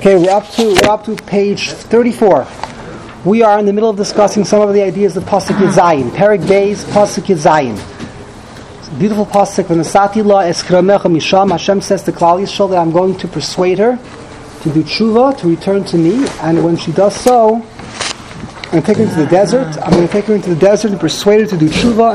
Okay, we're up to page 34. We are in the middle of discussing some of the ideas of Pasuk Yud Zayin. Perek Beis, Pasuk Yud Zayin. Beautiful Pasuk. V'nasati la eskramecha misham. Hashem says to Klal Yisrael that I'm going to persuade her to do tshuva, to return to me, and when she does so, I'm going to take her into the desert. I'm going to take her into the desert and persuade her to do tshuva,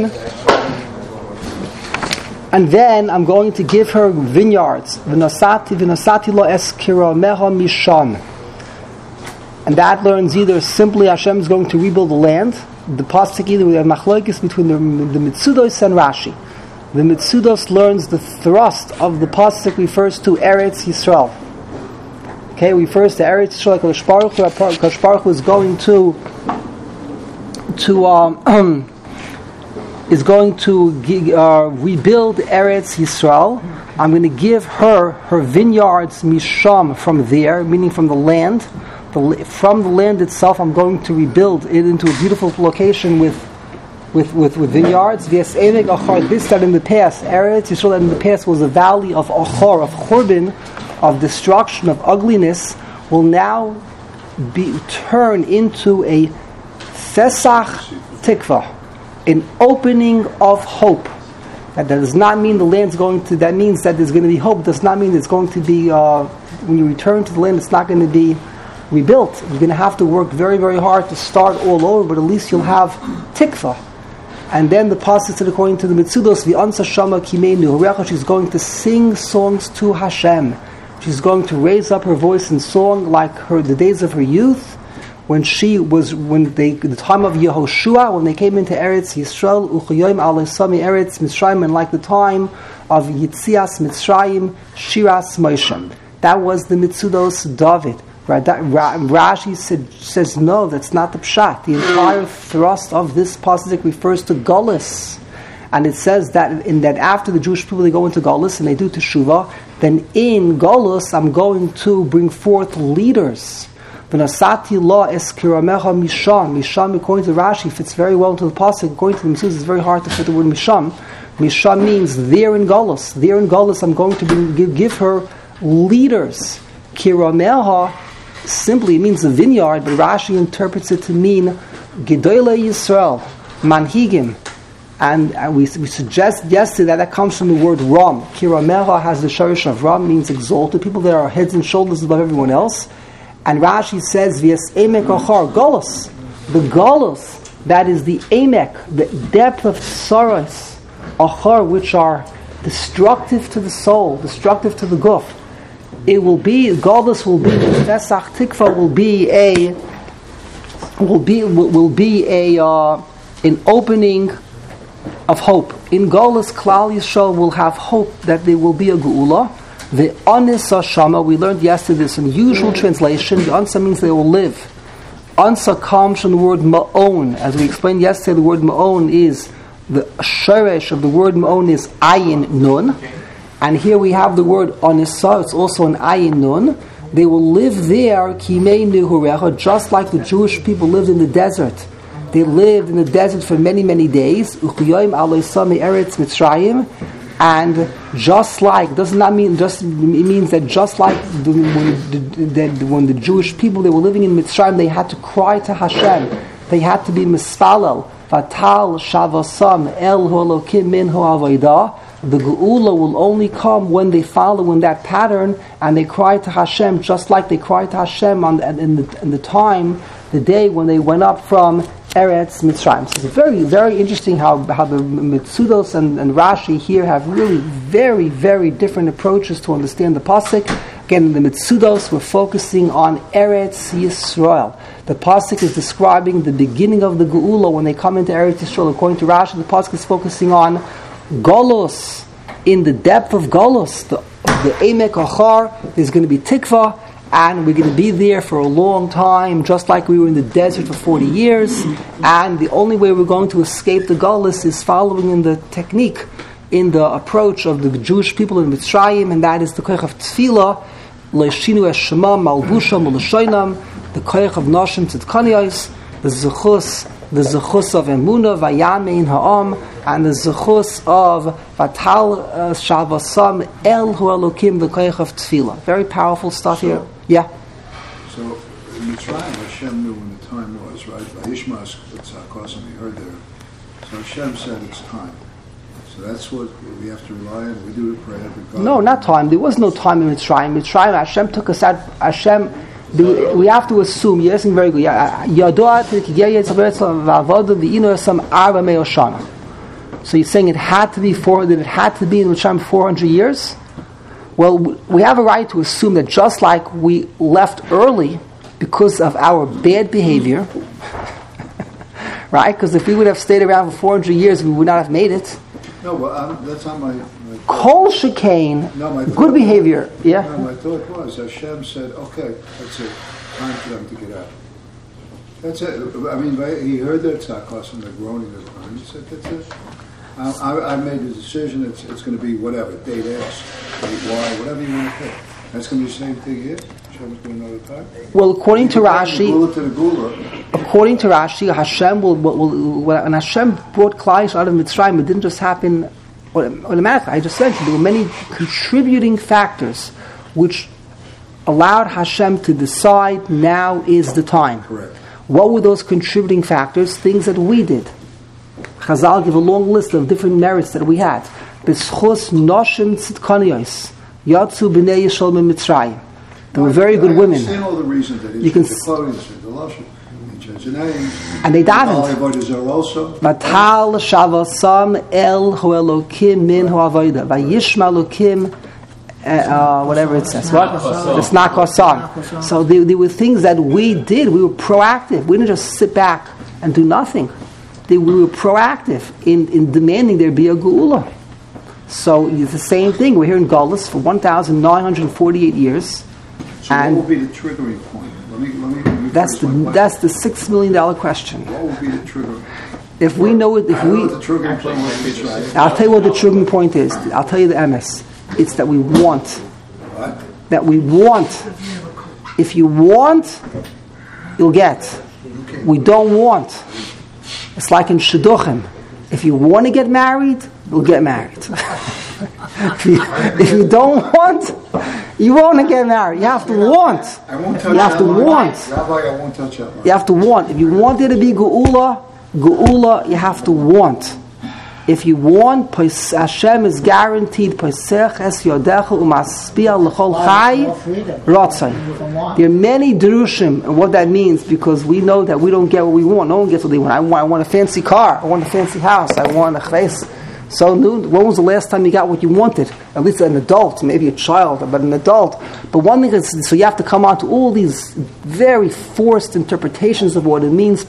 and then I'm going to give her vineyards. V'nasati lo eskramecha misham. And that learns either simply Hashem is going to rebuild the land. The pasuk either we have machlokes between the Mitzudos and Rashi. The Mitzudos learns the thrust of the pasuk refers to Eretz Yisrael. Okay, refers to Eretz Yisrael. Kadosh Baruch Hu is going to rebuild Eretz Yisrael. I'm going to give her vineyards misham, from there, meaning from the land. From the land itself, I'm going to rebuild it into a beautiful location with vineyards. This that in the past, Eretz Yisrael that in the past was a valley of achor, of churban, of destruction, of ugliness, will now be turned into a fesach tikva, an opening of hope. That does not mean the land's going to. That means that there's going to be hope. Does not mean it's going to be. When you return to the land, it's not going to be rebuilt. You're going to have to work very, very hard to start all over, but at least you'll have tikva. And then the pasuk said, according to the Mitzudos, v'ansa shama kimeinu, she's going to sing songs to Hashem. She's going to raise up her voice in song like the days of her youth, the time of Yehoshua, when they came into Eretz Yisrael, u'chayim alesami Eretz Mitzrayim, and like the time of Yitzias Mitzrayim, Shiras Moshe. That was the Mitzudos David. Rashi says no, that's not the pshat. The entire thrust of this pasuk refers to Golus, and it says that after the Jewish people they go into Golus and they do teshuvah, then in Golus I'm going to bring forth leaders. V'nasati la eskiramecha misham. Misham, according to Rashi, fits very well into the pasuk. According to the Mitzvah, it's very hard to put the word misham. Misham means there in Golus. There in Golus, I'm going to give her leaders. Kiramecha simply means a vineyard, but Rashi interprets it to mean Gedolei Yisrael, Manhigim. And we suggest yesterday that comes from the word Ram. Kiramecha has the shorish of Ram, means exalted, people that are heads and shoulders above everyone else. And Rashi says, V'yas emek achar, Golus. The Golus, that is the emek, the depth of sorrows, achar, which are destructive to the soul, destructive to the guf. It will be Golus will be Fesach Tikva will be an opening of hope. In Golus, Klal Yisrael will have hope that there will be a Geula. The Anisa Shama, we learned yesterday this unusual translation. The Ansa means they will live. Ansa comes from the word Ma'on. As we explained yesterday, the word Ma'on is the sheresh of the word Ma'on is Ayin Nun. And here we have the word Anisa, it's also an Ayin Nun. They will live there, Kimeinu Hurecha, just like the Jewish people lived in the desert. They lived in the desert for many, many days. Uchiyoim aloisami Eretz Mitzrayim. And just like, it means that just like when the Jewish people, they were living in Mitzrayim, they had to cry to Hashem. They had to be Mispalel. Vatal Shavasam El Holokim Min Ho'avodah. The Geula will only come when they follow in that pattern and they cry to Hashem just like they cried to Hashem in the time, the day when they went up from Eretz Mitzrayim. So it's very, very interesting how the Mitzudos and Rashi here have really very, very different approaches to understand the pasuk. Again, in the Mitzudos, we're focusing on Eretz Yisrael. The pasuk is describing the beginning of the Geula when they come into Eretz Yisrael. According to Rashi, the pasuk is focusing on Golus, in the depth of Golus, the Emek Achar, there's going to be Tikva, and we're going to be there for a long time, just like we were in the desert for 40 years, and the only way we're going to escape the Golus is following in the technique, in the approach of the Jewish people in Mitzrayim, and that is the koich of Tefillah, Leishinu Eshema, Malbusha, Malashonam, the koich of Nashim Tzidkaniyos, the Zechus the zechus of emuna vayamein ha'am, and the zechus of vatal shalvasam el hu elokim, the koyach of tefillah. Very powerful stuff here. Yeah. So in Mitzrayim, Hashem knew when the time was, right? Vayishmas tzakasim, we heard there. So Hashem said it's time. So that's what we have to rely on. We do the prayer. No, not time. There was no time in Mitzrayim. Mitzrayim, Hashem took us out. Hashem. We have to assume. You're asking very good. So you're saying it had to be 400. It had to be in Mitzrayim 400 years. Well, we have a right to assume that just like we left early because of our bad behavior, right? Because if we would have stayed around for 400 years, we would not have made it. No, well, that's not my Kol shekain, good behavior. Yeah. No, my thought was Hashem said, "Okay, that's it. Time for them to get out." That's it. I mean, he heard their tzakos and the groaning of the time. He said, "That's it. I made the decision. It's going to be whatever. Date X, date Y, whatever you want to pick. That's going to be the same thing here. Hashem's doing another time." Well, according to Rashi, Hashem will when Hashem brought Klal Yisrael out of Mitzrayim, it didn't just happen automatically. I just mentioned there were many contributing factors which allowed Hashem to decide now is the time. Correct. What were those contributing factors? Things that we did. Chazal give a long list of different merits that we had. B'schus noshim tzidkaniyos yatzu b'nei Yisrael mitzrayim. They were very good women. All the reasons that you can the lashon, and they davened. Vatal shavasam el hu elokim min hu avoda vayishma elokim. Whatever it says, what? It's not kosar. So there were things that we did. We were proactive. We didn't just sit back and do nothing. We were proactive in demanding there be a geula. So it's the same thing. We're here in Galus for 1,948 years. So and what will be the triggering point? Let me that's the $6 million question. What will be the trigger? If we know it, what the triggering point is, right? I'll tell you what the triggering point is. I'll tell you the MS. It's that we want. What? That we want. If you want, you'll get. Okay. We don't want. It's like in Shidduchim. If you want to get married, you'll get married. if you don't want, you won't get married. You have to want. I won't touch you have to want. Rabbi, I won't touch that. You have to want. If you want there to be geula, you have to want. If you want, Hashem is guaranteed. There are many drushim, and what that means, because we know that we don't get what we want. No one gets what they want. I want a fancy car. I want a fancy house. I want a chayes. So, when was the last time you got what you wanted? At least an adult, maybe a child, but an adult. But one thing is, so you have to come on to all these very forced interpretations of what it means.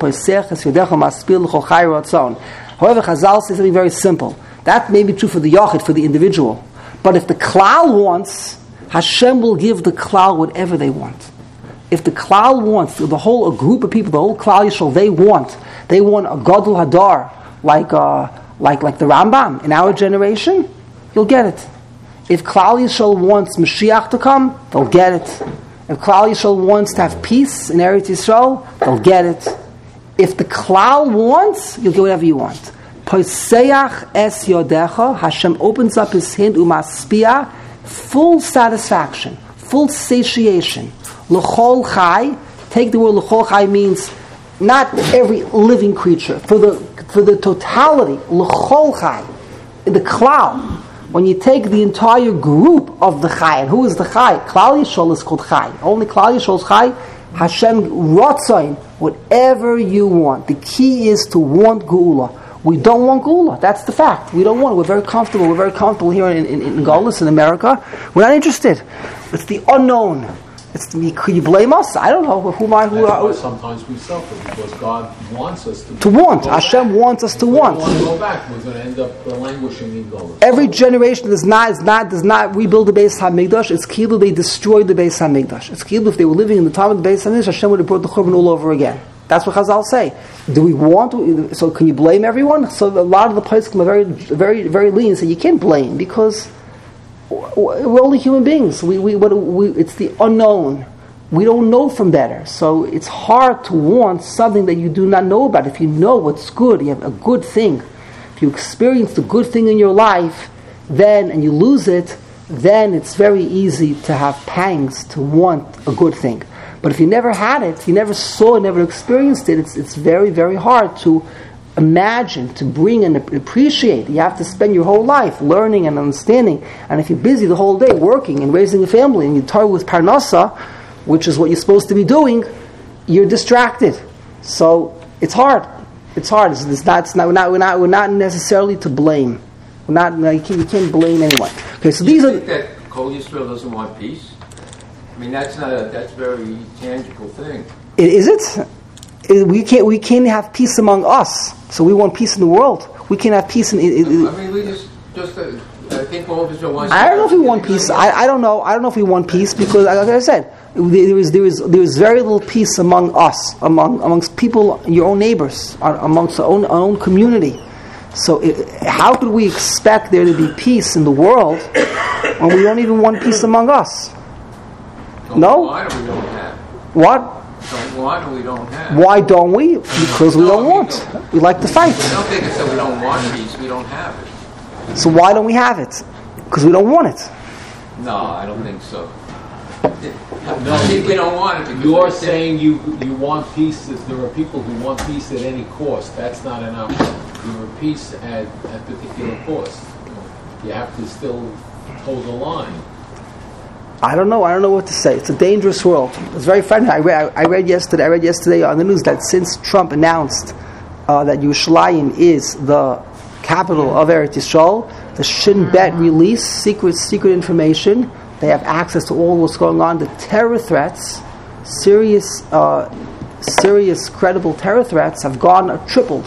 However, Chazal says something very simple. That may be true for the Yachid, for the individual. But if the Klal wants, Hashem will give the Klal whatever they want. If the Klal wants, a group of people, the whole Klal Yisrael, they want a Gadol Hadar, like the Rambam in our generation, you'll get it. If Klal Yisrael wants Mashiach to come, they'll get it. If Klal Yisrael wants to have peace in Eretz Yisrael, they'll get it. If the Klal wants, you'll get whatever you want. Poseach es yodecha, Hashem opens up His hand, umaspia, full satisfaction, full satiation. L'chol chai, take the word l'chol chai means not every living creature, for the totality, l'chol chai, the Klal. When you take the entire group of the chai, and who is the chai? Klal Yisrael is called chai. Only Klal Yisrael is chai. Hashem rotzain, whatever you want. The key is to want geula. We don't want geula. That's the fact. We don't want it. We're very comfortable. We're very comfortable here in Galus, in America. We're not interested. It's the unknown. Could you blame us? I don't know. Who are sometimes we suffer because God wants us to want. Hashem wants us to want. We want to go back. We're going to end up languishing in Galus. Every generation does not rebuild the Beis Hamikdash. It's kilu they destroyed the Beis Hamikdash. It's kilu if they were living in the time of the Beis Hamikdash, Hashem would have brought the Churban all over again. That's what Chazal say. Do we want to? So can you blame everyone? So a lot of the places are very, very, very lenient. So you can't blame because we're only human beings. It's the unknown. we don't know from better. So it's hard to want something that you do not know about. If you know what's good, you have a good thing. If you experience the good thing in your life, then, and you lose it, then it's very easy to have pangs to want a good thing. But if you never had it, you never saw it, never experienced it, it's very, very hard to imagine, to bring and appreciate. You have to spend your whole life learning and understanding. And if you're busy the whole day working and raising a family, and you tar with parnasa, which is what you're supposed to be doing, you're distracted. So it's hard. It's hard. We're not necessarily to blame. You can't blame anyone. Okay, so these are. You think that Kol Yisrael doesn't want peace? I mean, that's a very tangible thing. Is it? We can't have peace among us. So we want peace in the world. We can't have peace in. I mean, we just I think all of Israel wants. I don't know if we want peace. I don't know. I don't know if we want peace because, like I said, there is very little peace among us, amongst people, your own neighbors, amongst our own community. So how could we expect there to be peace in the world when we don't even want peace among us? No? Why do we don't have? What? Why do we don't have? Why don't we? Because we don't want. We like to fight. I don't think it's that we don't want peace. We don't have it. So why don't we have it? Because we don't want it. No, I don't think so. I think we don't want it. You're saying you want peace. There are people who want peace at any cost. That's not an option. You want peace at particular cost. You have to still hold the line. I don't know what to say. It's a dangerous world. It's very frightening. I read yesterday on the news that since Trump announced that Yerushalayim is the capital of Eretz Yisrael, the Shin Bet released secret information. They have access to all what's going on. The terror threats, serious, credible terror threats, have tripled.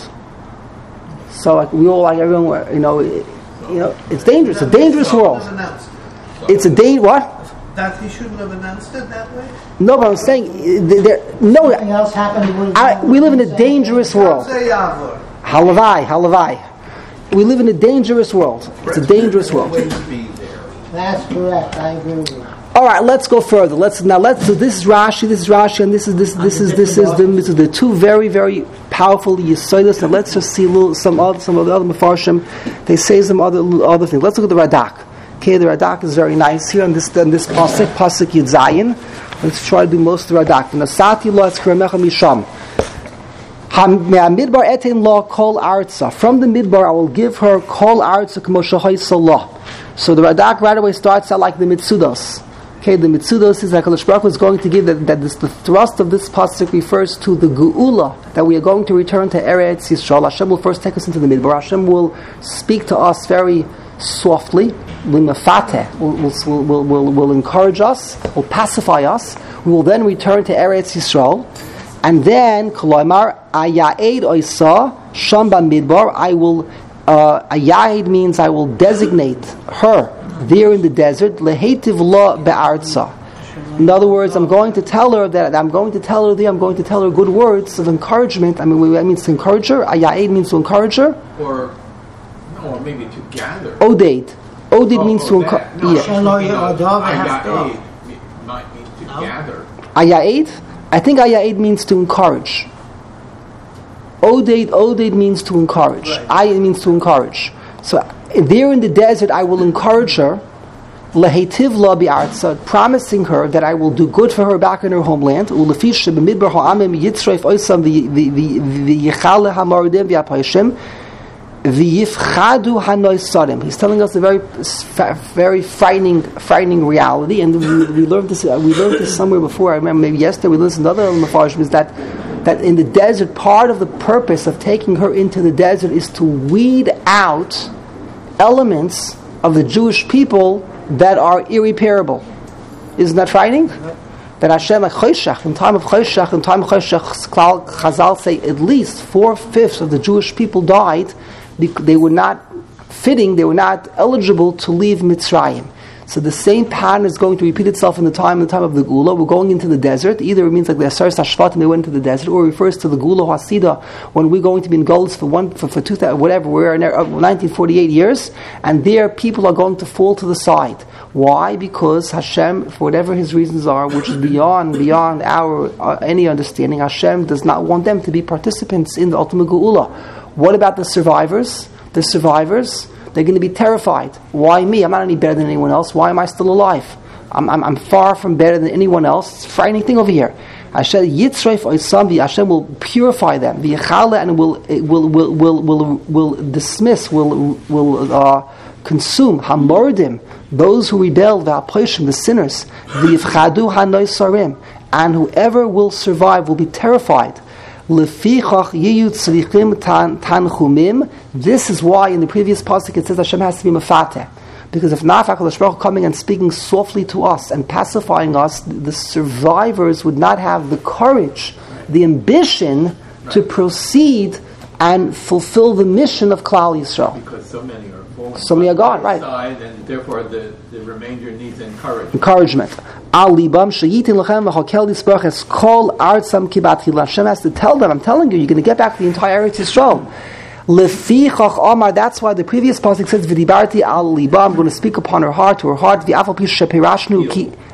So we all, everyone, it's dangerous. It's a dangerous world. It's a what? That he shouldn't have announced it that way? No, but I'm saying Something else happened. We live in a dangerous world. Halavai. We live in a dangerous world. It's a dangerous world. That's correct. I agree with you. All right, let's go further. So this is Rashi, and this is the two very, very powerful Yesodus. Now let's just see some of the other Mefarshim. They say some other things. Let's look at the Radak. Okay, the Radak is very nice here on this pasuk Yud Zayin. Let's try to do most of the Radak. Nasati lo etzkeremecha misham. Midbar etin lo kol arza. From the Midbar I will give her kol arza k'mo shehoisa lo. So the Radak right away starts out like the Mitzudos. Okay, the Mitzudos is like HaKadosh Baruch Hu is going to give that the thrust of this pasuk refers to the Geula, that we are going to return to Eretz Yisrael. Hashem will first take us into the Midbar. Hashem will speak to us very softly. Will encourage us, will pacify us. We will then return to Eretz Yisrael, and then Koloimar Ayaed Oisa Sham Bamidbar. I will Ayaed means I will designate her there in the desert. Lehetiv lo be'arza. In other words, I'm going to tell her good words of encouragement. I mean, that means to encourage her. Ayaed means to encourage her. Or maybe to gather. Odid means to encourage. Might mean to gather. Ayaed? I think Ayaed means to encourage. Odid means to encourage. Ayed means to encourage. So there in the desert I will encourage her. Lehetiv la bi'arza, promising her that I will do good for her back in her homeland. Ulefish b'midbar ha'amim yitzreif oisam v'yichale ha'maradim v'yapayishim. He's telling us a very frightening reality, and we learned this somewhere before. I remember maybe yesterday we listened to other Mefarshim, is that in the desert, part of the purpose of taking her into the desert is to weed out elements of the Jewish people that are irreparable. Isn't that frightening? That Hashem, like Choshech, in time of Choshech, Chazal say at least 4/5 of the Jewish people died. They were not fitting, they were not eligible to leave Mitzrayim. So the same pattern is going to repeat itself in the time of the Gula. We're going into the desert. Either it means like the Asar Sashvat and they went into the desert, or it refers to the Gula Hasida when we're going to be in Golos for 2000, whatever, we're in 1948 years, and there people are going to fall to the side. Why? Because Hashem, for whatever His reasons are, which is beyond our any understanding, Hashem does not want them to be participants in the ultimate Geula. What about the survivors? The survivors, they're going to be terrified. Why me? I'm not any better than anyone else. Why am I still alive? I'm far from better than anyone else. It's a frightening thing over here. Hashem will purify them. And will dismiss, will consume hamordim, those who rebel, the sinners, and whoever will survive will be terrified. This is why in the previous pasuk it says Hashem has to be mefateh, because if not, HaKadosh Baruch Hu coming and speaking softly to us and pacifying us, the survivors would not have the courage, the ambition to proceed and fulfill the mission of Klal Yisrael. Because so many are falling. So many are gone, right? Side, and therefore the remainder needs encouragement. Hashem has to tell them, I'm telling you, you're going to get back the entire Eretz Yisrael. That's why the previous pasuk says, "V'dibarti al liba." I'm going to speak upon her heart, to her heart. V'afal pi shepeirashnu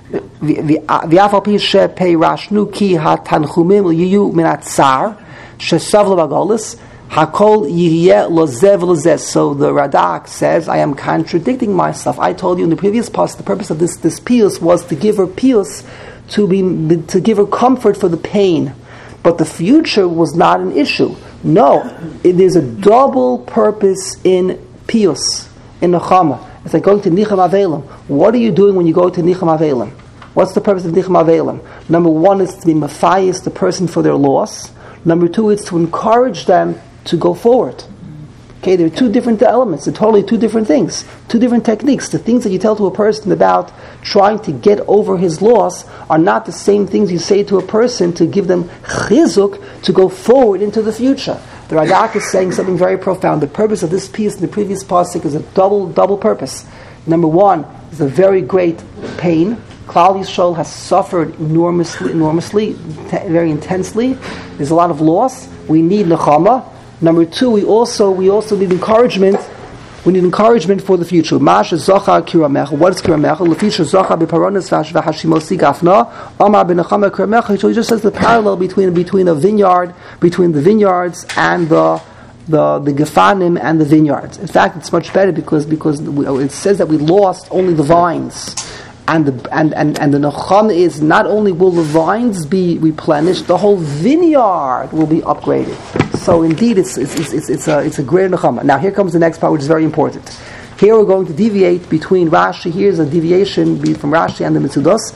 ki hatanchumim liyu min atzar shesav l'bagolis hakol yiriyeh lozev lozeh. So the Radak says, I am contradicting myself. I told you in the previous pasuk the purpose of this piyus was to give her piyus, to give her comfort for the pain, but the future was not an issue. No, it is a double purpose in piyus, in nechama. It's like going to Nicham Avelim. What are you doing when you go to Nicham Avelim? What's the purpose of Nicham Avelim? Number one is to be matthias the person for their loss. Number two is to encourage them to go forward. Okay, there are two different elements. They're totally two different things, two different techniques. The things that you tell to a person about trying to get over his loss are not the same things you say to a person to give them chizuk to go forward into the future. The Radak is saying something very profound. The purpose of this piece in the previous pasuk is a double purpose. Number one is a very great pain. Klal Yisrael has suffered enormously, very intensely. There's a lot of loss. We need nechama. Number two, we also need encouragement. We need encouragement for the future. Masha zocha kiramecha. What is kiramecha? Lefisha zocha beparonas v'hashimosi gafna. Amar benachama kiramecha. So he just says the parallel between a vineyard, between the vineyards and the gefanim and the vineyards. In fact, it's much better because it says that we lost only the vines. And the nechama is not only will the vines be replenished, the whole vineyard will be upgraded. So indeed, it's a great nechama. Now here comes the next part, which is very important. Here we're going to deviate between Rashi. Here's a deviation from Rashi and the Mitzudos.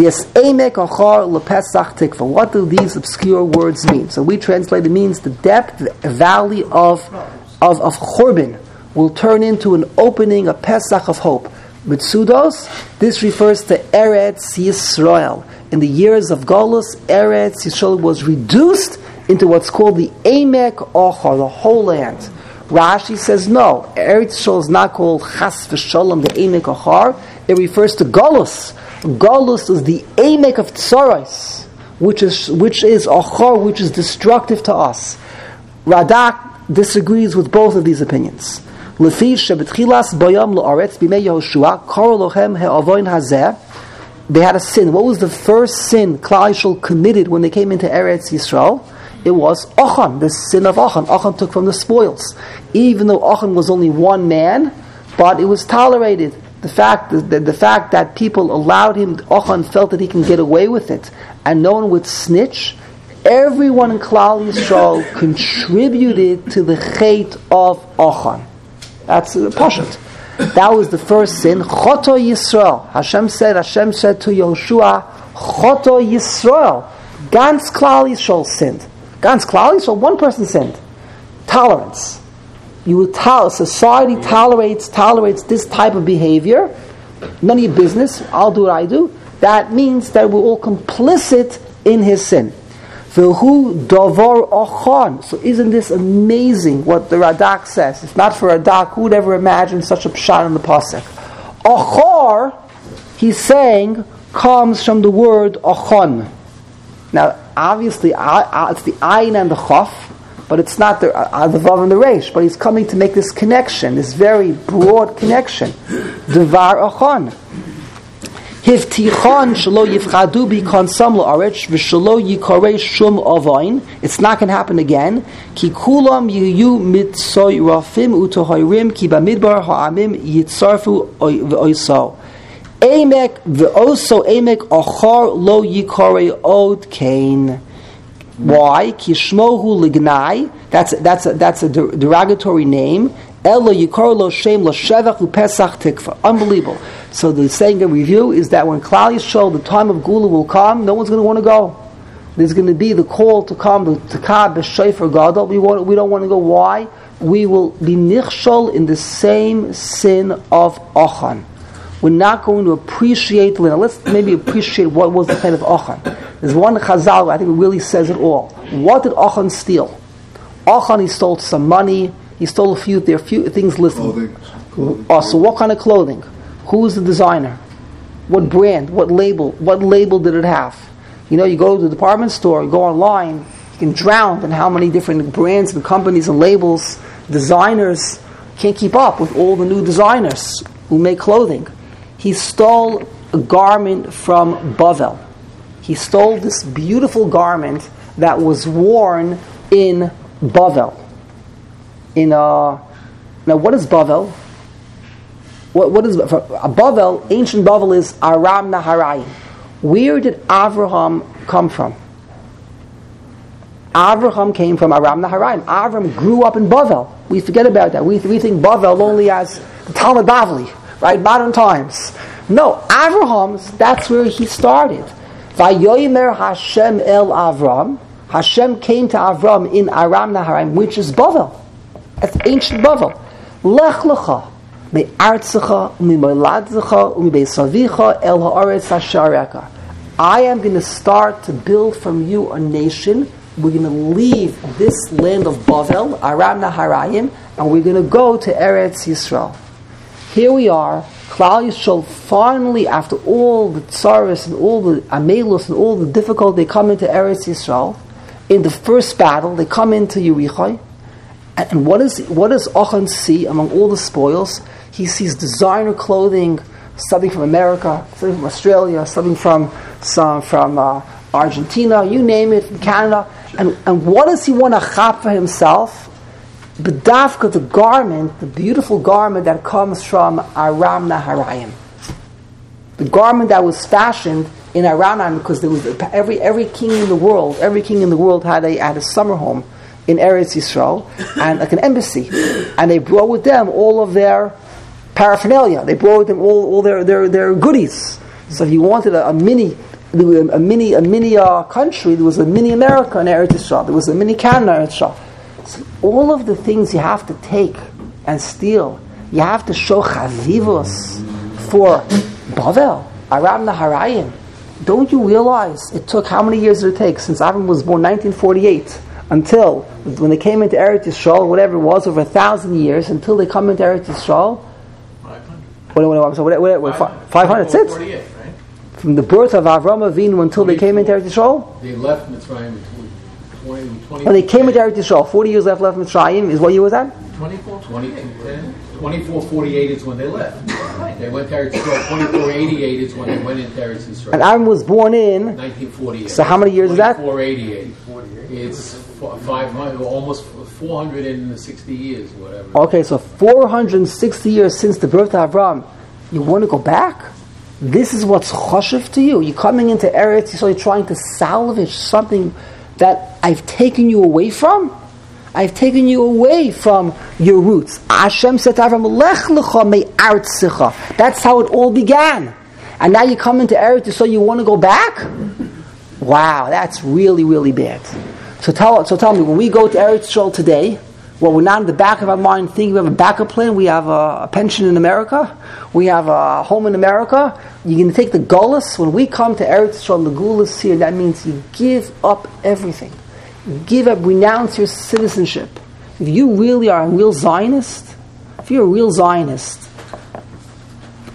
What do these obscure words mean? So we translate it means the depth, the valley of Churban will turn into an opening, a Pesach of hope. Mitzudos, this refers to Eretz Yisrael. In the years of Golus, Eretz Yisrael was reduced into what's called the Emek Ochar, the whole land. Rashi says no, Eretz Yisrael is not called Chas v'Shalom, the Emek Ochar. It refers to Golus. Golus is the Emek of Tsaros, which is Ochar, which is destructive to us. Radak disagrees with both of these opinions. They had a sin. What was the first sin Klal Yisrael committed when they came into Eretz Yisrael? It was Achan, the sin of Achan. Achan took from the spoils. Even though Achan was only one man, but it was tolerated. The fact that people allowed him, Achan felt that he can get away with it, and no one would snitch. Everyone in Klal Yisrael contributed to the chait of Achan. That's the Pashat. That was the first sin. Choto Yisrael. Hashem said to Yoshua, Choto Yisrael. Gans Klal Yisrael sinned. Gans Klal Yisrael, one person sinned. Tolerance. Society tolerates this type of behavior. None of your business. I'll do what I do. That means that we're all complicit in his sin. V'hu davar achan. So isn't this amazing what the Radak says? If not for Radak, who would ever imagine such a pshat in the pasuk? Achor, he's saying, comes from the word achon. Now, obviously, it's the ayin and the chaf, but it's not the vav and the resh. But he's coming to make this connection, this very broad connection. Devar achon. Hivtichon shelo yifchadu bikon sam la'aretz v'shelo yikorei shum avain. It's not going to happen again. Ki kulam yiyu mitzoy rafim utohoyrim ki bamidbar ha'amim yitzarfu v'oiso. Emek v'oso emek achar lo yikorei od kain. Why? Ki shmohu lignai. That's a derogatory name. Elo yikor lo shem lo shevach upesach tikva. Unbelievable. So the saying in review is that when Klal Yisrael, the time of Gula will come, no one's going to want to go. There's going to be the call to come to Kab b'Shofar Gadol. We don't want to go. Why? We will be nichshol in the same sin of Achan. We're not going to appreciate. Now let's maybe appreciate what was the kind of Achan. There's one Chazal I think it really says it all. What did Achan steal? Achan, he stole some money. He stole a few things listed. Clothing. Oh, so what kind of clothing? Who is the designer? What brand? What label? What label did it have? You know, you go to the department store, you go online, you can drown in how many different brands and companies and labels, designers can't keep up with all the new designers who make clothing. He stole a garment from Bavel. He stole this beautiful garment that was worn in Bavel. Now, what is Bavel? What is Bavel? Ancient Bavel is Aram Naharayim. Where did Avraham come from? Avraham came from Aram Naharayim. Avraham grew up in Bavel. We forget about that. We think Bavel only as the Talmud Bavli, right? Modern times. No, Avraham, that's where he started. Vayomer Hashem el Avram. Hashem came to Avram in Aram Naharayim, which is Bavel. That's ancient Bavel. Lech lecha me'artzecha u'mimoladzecha u'mibesavicha el ha'aretz ha'shareka. I am going to start to build from you a nation. We're going to leave this land of Bavel, Aram Naharayim, and we're going to go to Eretz Yisrael. Here we are. Klal Yisrael finally, after all the tsaris and all the amelus and all the difficulty, they come into Eretz Yisrael. In the first battle, they come into Yericho. And what does Achan see among all the spoils? He sees designer clothing, something from America, something from Australia, something from Argentina, you name it, from Canada. And what does he want to chap for himself? B'dafka, the garment, the beautiful garment that comes from Aram Naharayim. The garment that was fashioned in Aram Naharayim, because there was every king in the world had a summer home in Eretz Yisrael, and like an embassy, and they brought with them all of their paraphernalia. They brought with them all their goodies. So if you wanted a mini country, there was a mini America in Eretz Yisrael. There was a mini Canada in Eretz Yisrael. So all of the things you have to take and steal, you have to show chavivos for Bavel, Aram Naharayim. Don't you realize it took, how many years did it take since Avram was born, 1948, until when they came into Eretz Yisrael, whatever it was, over 1,000 years, until they come into Eretz Yisrael? 500. That's it. Right? From the birth of Avram Avinu until they came into Eretz Yisrael? They left Mitzrayim between 20. When they came into Eretz Yisrael, 40 years left Mitzrayim, is what year was that? 2448 is when they left. They went to Eretz Yisrael. 2488 is when they went into Eretz Yisrael. And Aaron was born in 1948. So how many years is that? 2488. It's 500, almost 460 years, whatever. Okay, so 460 years since the birth of Avram. You want to go back? This is what's choshev to you. You're coming into Eretz Yisrael, you're trying to salvage something that I've taken you away from. I've taken you away from your roots. Hashem said to Avram, Lech lecha me'artzecha. That's how it all began. And now you come into Eretz Yisrael, you want to go back? Wow, that's really, really bad. So tell me, when we go to Eretz Yisrael today, well, we're not in the back of our mind thinking we have a backup plan, we have a pension in America, we have a home in America. You're going to take the gullus. When we come to Eretz Yisrael, the gullus here, that means you give up everything. Give up, renounce your citizenship. If you really are a real Zionist,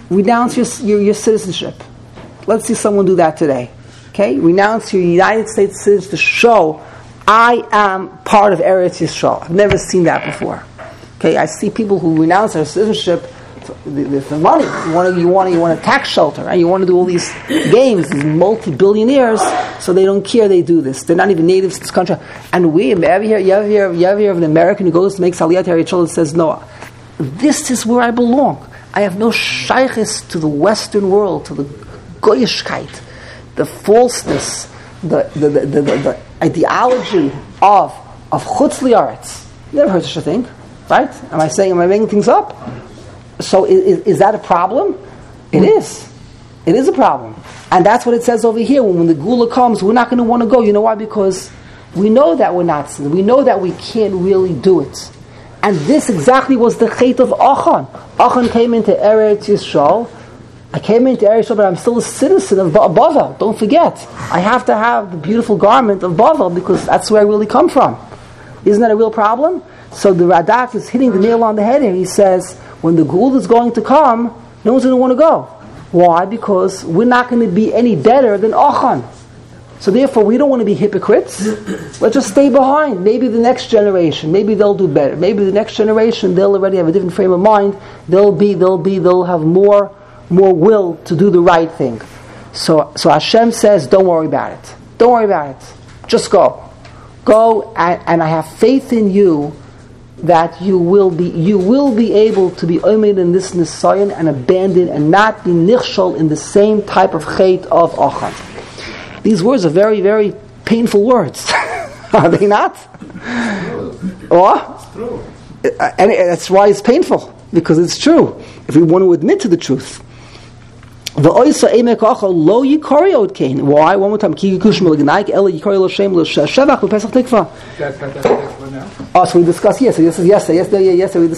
renounce your citizenship. Let's see someone do that today. Okay? Renounce your United States citizenship to show I am part of Eretz Yisrael. I've never seen that before. Okay? I see people who renounce their citizenship for money. You want a tax shelter, right? You want to do all these games, these multi-billionaires, so they don't care they do this. They're not even natives to this country. And you ever hear of an American who goes to make Aliyah to Eretz Yisrael and says, no, this is where I belong. I have no shaykhis to the Western world, to the goyishkeit, the falseness, the ideology of chutz li'aretz. Never heard such a thing, right? Am I making things up? So is that a problem? It is. It is a problem. And that's what it says over here. When the Gula comes, we're not going to want to go. You know why? Because we know that we're not sinners. We know that we can't really do it. And this exactly was the chait of Achan. Achan came into Eretz Yisrael. I came into Eretz Yisrael, but I'm still a citizen of Bavel. Don't forget. I have to have the beautiful garment of Bavel because that's where I really come from. Isn't that a real problem? So the Radak is hitting the nail on the head here. He says, when the Gula is going to come, no one's going to want to go. Why? Because we're not going to be any better than Achan. So therefore, we don't want to be hypocrites. Let's just stay behind. Maybe the next generation, maybe they'll do better. Maybe the next generation, they'll already have a different frame of mind. They'll have more will to do the right thing. So Hashem says, don't worry about it. Don't worry about it. Just go. Go, and I have faith in you that you will be able to be omed in this nisayon and abandon and not be nichshol in the same type of chait of Achan. These words are very, very painful words. Are they not? It's true. And that's why it's painful, because it's true. If we want to admit to the truth. Why? One more time. Oh, so we discussed, yes, we discussed. There are two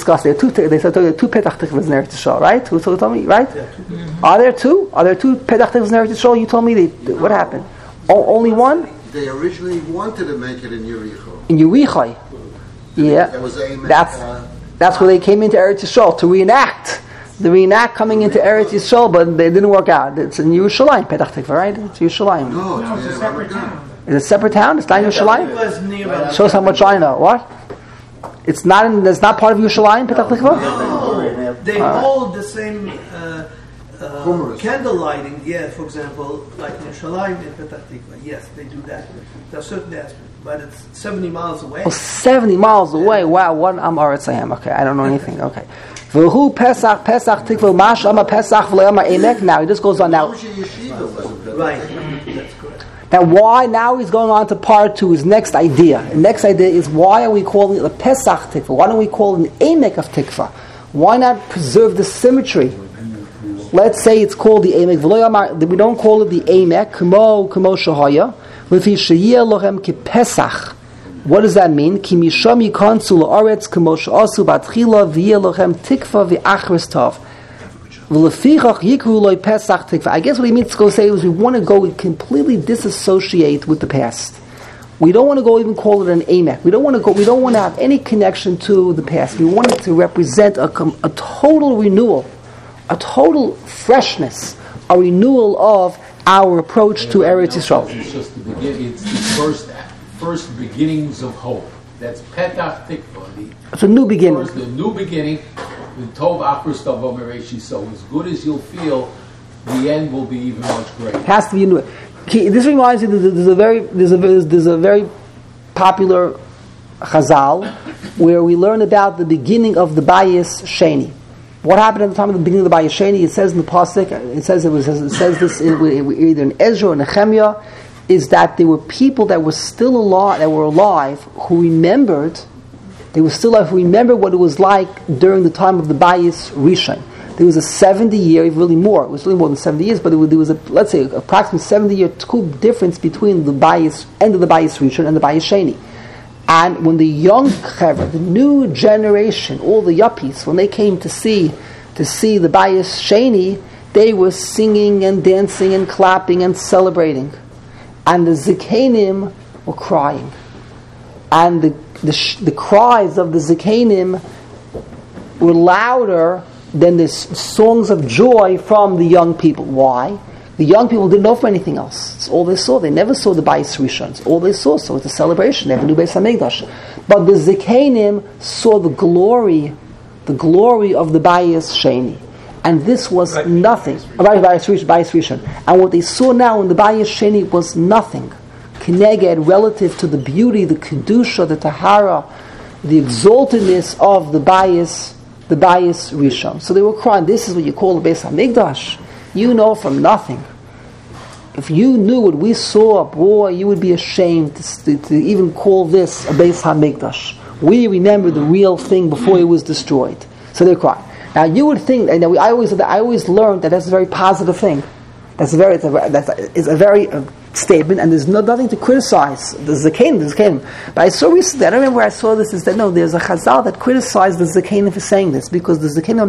Petach Tikvahs in Eretz Yisrael, right? Who told me, right? Are there two? Are there two Petach Tikvahs in Eretz Yisrael? You told me what happened? Only one? They originally wanted to make it in Yericho. In Yericho. Yeah. That's where they came into Eretz Yisrael, to reenact. The reenact coming into Eretz Yisrael, but they didn't work out. It's in Yerushalayim, Petach Tikva, right? It's Yerushalayim. No, it's a separate town. Is it a separate town? It's not in Yerushalayim? Shows how much I know. What? It's not part of Yerushalayim, Petach Tikva? No. They hold the same candle lighting, for example, like in Yerushalayim and Petach Tikva. Yes, they do that. There are certain aspects, but it's 70 miles away. Oh, 70 miles away. Wow, what am Aretz I am. Okay, I don't know anything. Okay. V'hu Pesach Tikva Mash Ama Pesach V'le'ama Emek. Now he just goes on now. Right, that's correct. Now why? Now he's going on to part two, his next idea. The next idea is, why are we calling it a Pesach Tikva? Why don't we call it an Emek of Tikva? Why not preserve the symmetry? Let's say it's called the Emek. We don't call it the Emek. Kmo Shahaya. L'fi Sheyeh Lochem Ki Pesach. What does that mean? Ki misham yikansu la'aretz k'mo she'asu b'atchila v'yeh lochem tikva v'achris tov. V'lefichach yikru loy pesach tikva. I guess what he means to go say is we want to go completely disassociate with the past. We don't want to go even call it an Emek. We don't want to have any connection to the past. We want it to represent a total renewal, a total freshness, a renewal of our approach to Eretz Yisrael. It's just the beginning. It's the first beginnings of hope. That's Petach Tikva. It's a new beginning. The new beginning. The Tov Achros Tov Omereshi. So as good as you'll feel, the end will be even much greater. It has to be a new. This reminds me. There's a very popular Chazal where we learn about the beginning of the Bayis Sheni. What happened at the time of the beginning of the Bayis Sheni? It says in the pasuk. It says this either in Ezra or Nehemiah. Is that there were people that were still alive, who remembered. They were still alive, who remembered what it was like during the time of the Bayis Rishon. There was a 70-year, really more. It was really more than 70 years, but there was let's say, approximately 70-year difference between the end of the Bayis Rishon and the Bayis Sheni. And when the young Chevra, the new generation, all the yuppies, when they came to see the Bayis Sheni, they were singing and dancing and clapping and celebrating. And the Zikanim were crying. And the cries of the Zikanim were louder then there's songs of joy from the young people. Why? The young people didn't know for anything else. It's all they saw. They never saw the Bayis Rishon. It's all they saw. So it's a celebration. They have a new Beis HaMikdash. But the Zekanim saw the glory of the Bayis Sheni. And this was nothing. Bayis Rishon. And what they saw now in the Bayis Sheni was nothing. Kineged, relative to the beauty, the Kedusha, the Tahara, the exaltedness of the Bayis Rishon. So they were crying, this is what you call the Beis HaMikdash? You know from nothing. If you knew what we saw, boy, you would be ashamed to even call this a Beis HaMikdash. We remember the real thing before it was destroyed. So they're crying. Now you would think, and I always learned that that's a very positive thing. It's a very statement, and there's nothing to criticize. The Zekanim. But I saw recently, I don't remember where I saw this, is that no, there's a Chazal that criticized the Zekanim for saying this, because the Zekanim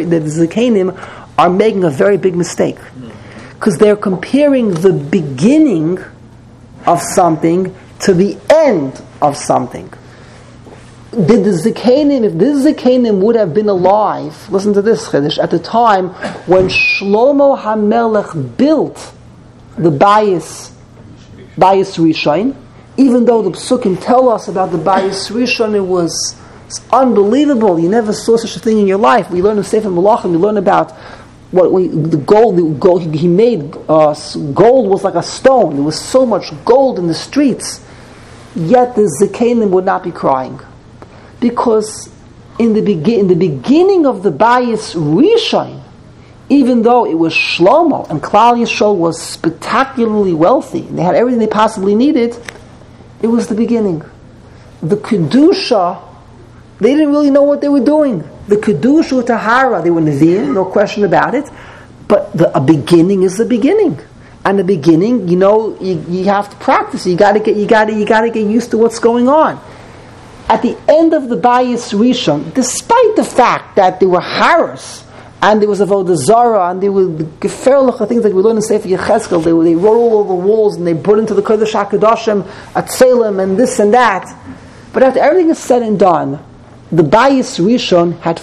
are making a very big mistake. Because they're comparing the beginning of something to the end of something. If the Zekanim would have been alive, listen to this Chiddush, at the time when Shlomo HaMelech built the Bayis Rishon, even though the Psukim tell us about the Bayis Rishon, it's unbelievable. You never saw such a thing in your life. We learn in Sefer Malachim, we learn about the gold he made. Gold was like a stone. There was so much gold in the streets. Yet the Zekanim would not be crying. Because in the beginning of the Bayis Rishon, even though it was Shlomo and Klal Yisrael was spectacularly wealthy, and they had everything they possibly needed, it was the beginning. The Kedusha, they didn't really know what they were doing. The Kedusha Tahara, they were Nevi'im, no question about it, but a beginning is the beginning. And the beginning, you have to practice. You got to get used to what's going on. At the end of the Bayis Rishon, despite the fact that there were Haras, and there was Avodah Zarah, and there were the Geferlich, things that we learned in Sefer Yechezkel, they wrote all over the walls, and they put into the Kodesh HaKadoshim, at Salem, and this and that. But after everything is said and done, the Bayis Rishon had